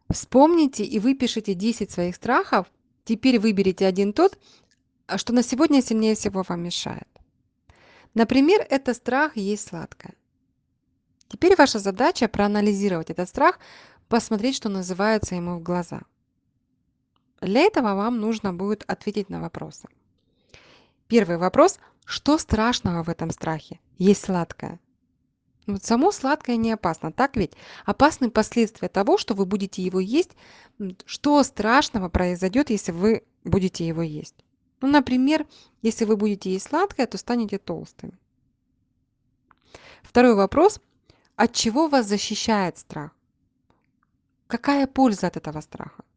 Вспомните и выпишите 10 своих страхов. Теперь выберите один тот, что на сегодня сильнее всего вам мешает. Например, это страх есть сладкое. Теперь ваша задача проанализировать этот страх, посмотреть, что называется, ему в глаза. Для этого вам нужно будет ответить на вопросы. Первый вопрос. Что страшного в этом страхе? Есть сладкое. Вот само сладкое не опасно, так ведь? Опасны последствия того, что вы будете его есть. Что страшного произойдет, если вы будете его есть? Ну, например, если вы будете есть сладкое, то станете толстым. Второй вопрос. От чего вас защищает страх? Какая польза от этого страха?